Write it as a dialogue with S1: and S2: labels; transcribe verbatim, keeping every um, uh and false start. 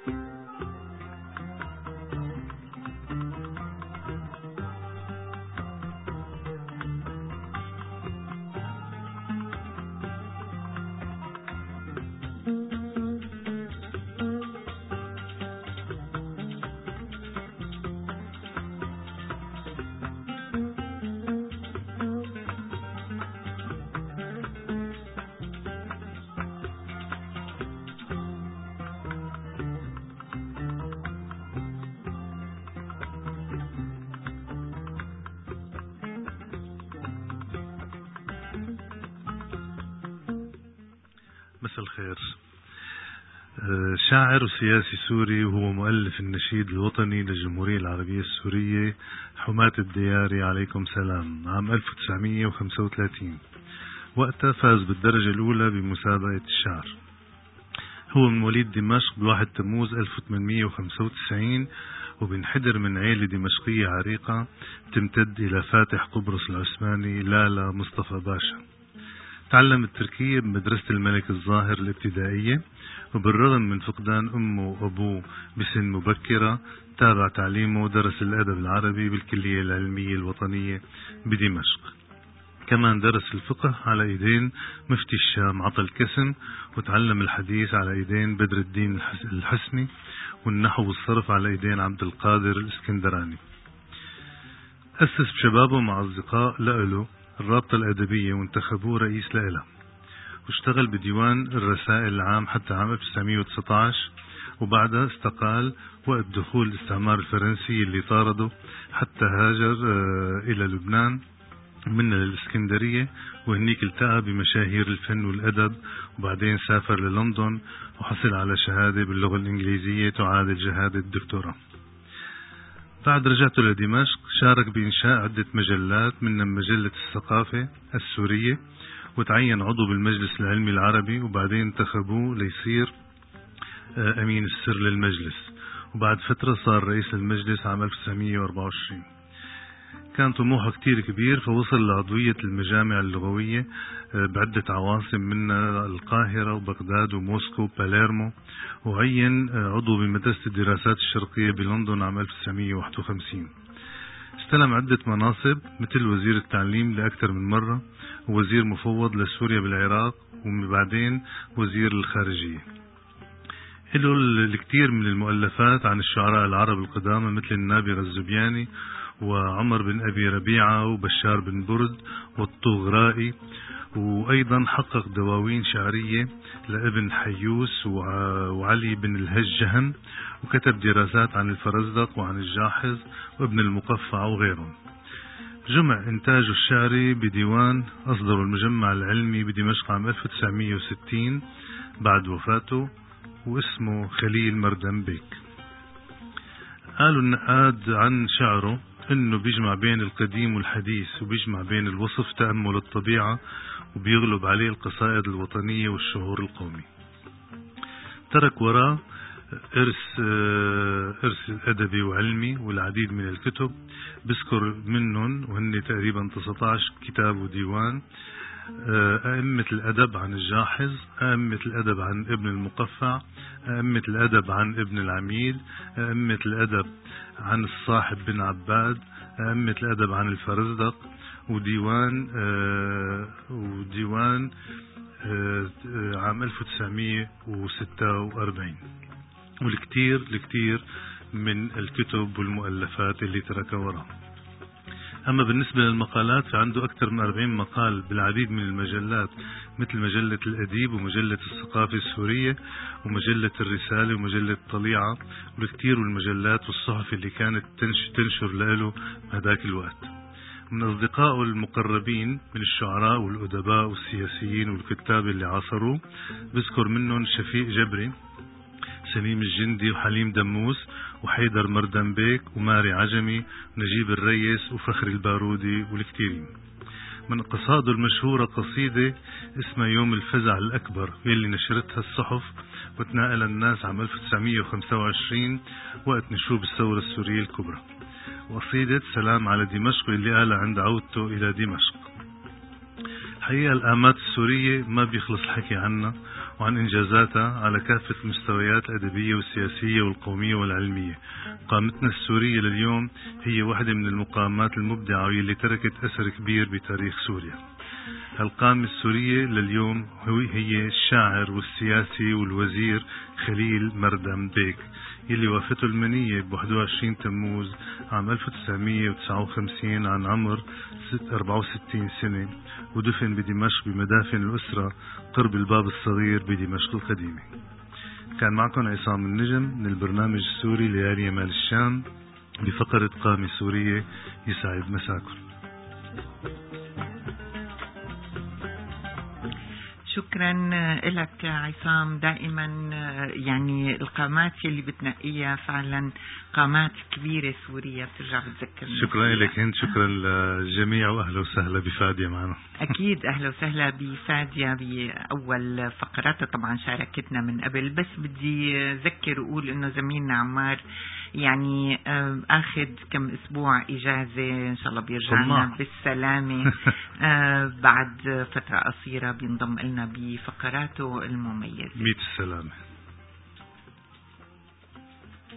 S1: مساء الخير. شاعر وسياسي سوري وهو مؤلف النشيد الوطني للجمهورية العربية السورية حماة الدياري عليكم سلام عام ألف وتسعمئة وخمسة وثلاثين. وقتها فاز بالدرجة الأولى بمسابقة الشعر. هو من مواليد دمشق بواحد تموز ألف وثمانمئة وخمسة وتسعين، وبنحدر من عائلة دمشقية عريقة تمتد إلى فاتح قبرص العثماني لالا مصطفى باشا. تعلم التركية بمدرسة الملك الظاهر الابتدائية، وبالرغم من فقدان أمه وأبوه بسن مبكرة تابع تعليمه ودرس الأدب العربي بالكلية العلمية الوطنية بدمشق. كمان درس الفقه على ايدين مفتي الشام عطا الكسن، وتعلم الحديث على ايدين بدر الدين الحسني، والنحو والصرف على ايدين عبد القادر الاسكندراني. أسس بشبابه مع أصدقاء لإله الرابطة الأدبية وانتخبوه رئيس لإلها، واشتغل بديوان الرسائل العام حتى عام ألف وتسعمئة وتسعة عشر، وبعدها استقال وقت دخول الاستعمار الفرنسي اللي طارده حتى هاجر إلى لبنان من للإسكندرية، وهنيك التقى بمشاهير الفن والأدب، وبعدين سافر للندن وحصل على شهادة باللغة الإنجليزية تعادل شهادة الدكتوراه. بعد رجعته لدمشق شارك بإنشاء عدة مجلات منها مجلة الثقافة السورية، وتعين عضو بالمجلس العلمي العربي، وبعدين انتخبوه ليصير أمين السر للمجلس، وبعد فترة صار رئيس المجلس عام ألف وتسعمئة وأربعة وعشرين. كان طموحه كتير كبير، فوصل لعضوية المجامع اللغوية بعدة عواصم منها القاهرة وبغداد وموسكو وباليرمو، وعين عضو بمدرسة الدراسات الشرقية بلندن عام ألف وتسعمئة وواحد وخمسين. استلم عدة مناصب مثل وزير التعليم لأكثر من مرة، ووزير مفوض لسوريا بالعراق، وبعدين وزير الخارجية. له الكثير من المؤلفات عن الشعراء العرب القدامى مثل النابغة الزبياني وعمر بن أبي ربيعة وبشار بن برد والطغرائي، وأيضا حقق دواوين شعرية لابن حيوس وعلي بن الهجهم، وكتب دراسات عن الفرزدق وعن الجاحظ وابن المقفع وغيرهم. جمع إنتاجه الشعري بديوان أصدر المجمع العلمي بدمشق عام ألف وتسعمئة وستين بعد وفاته، واسمه خليل مردنبيك. قالوا النقاد عن شعره انه بيجمع بين القديم والحديث، وبيجمع بين الوصف تأمل الطبيعة، وبيغلب عليه القصائد الوطنية والشعور القومي. ترك وراه إرث إرث أدبي وعلمي والعديد من الكتب، بذكر منهم وهن تقريبا تسعة عشر كتاب وديوان: أئمة الأدب عن الجاحظ، أئمة الأدب عن ابن المقفع، أئمة الأدب عن ابن العميد، أئمة الأدب عن الصاحب بن عباد، أئمة الأدب عن الفرزدق، وديوان آه وديوان آه عام ألف وتسعمئة وستة وأربعين، والكثير الكثير من الكتب والمؤلفات اللي تركها وراه. أما بالنسبة للمقالات فعنده أكثر من أربعين مقال بالعديد من المجلات مثل مجلة الأديب ومجلة الثقافة السورية ومجلة الرسالة ومجلة طليعة، والكثير من المجلات والصحف اللي كانت تنشر له بهذاك الوقت. من أصدقائه المقربين من الشعراء والأدباء والسياسيين والكتاب اللي عاصروه بذكر منهم شفيق جبري، سليم الجندي، وحليم دموس، وحيدر مردنبيك، وماري عجمي، ونجيب الريس، وفخر البارودي، والكثيرين. من قصائده المشهورة قصيدة اسمها يوم الفزع الأكبر، اللي نشرتها الصحف وتناقل الناس عام ألف وتسعمئة وخمسة وعشرين وقت نشوب الثورة السورية الكبرى، وقصيدة سلام على دمشق اللي قالها عند عودته إلى دمشق. الحقيقة الآمات السورية ما بيخلص الحكي عنها، وعن إنجازاتها على كافة مستويات الأدبية والسياسية والقومية والعلمية. قامتنا السورية لليوم هي واحدة من المقامات المبدعة واللي تركت أثر كبير بتاريخ سوريا. القامة السورية لليوم هي الشاعر والسياسي والوزير خليل مردم بيك، يلي وافته المنية ب واحد وعشرين تموز عام ألف وتسعمية وتسعة وخمسين عن عمر أربعة وستين سنة، ودفن بدمشق بمدافن الأسرة قرب الباب الصغير بدمشق القديمة. كان معكم عصام النجم من البرنامج السوري ليالي يمال الشام بفقرة قامة سورية. يسعد مساكم.
S2: شكرا لك عصام. دائما يعني القامات اللي بتنقيها فعلا قامات كبيرة سورية بترجع بتذكرنا.
S1: شكرا لك هند، شكرا للجميع وأهلا وسهلا بفادية معنا.
S2: أكيد أهلا وسهلا بفادية بأول فقراتها، طبعا شاركتنا من قبل، بس بدي أذكر وأقول إنه زميلنا عمار يعني أخذ كم أسبوع إجازة، إن شاء الله بيرجعنا بالسلامة بعد فترة قصيرة بينضم لنا بفقراته المميزة.
S1: ميت السلامة.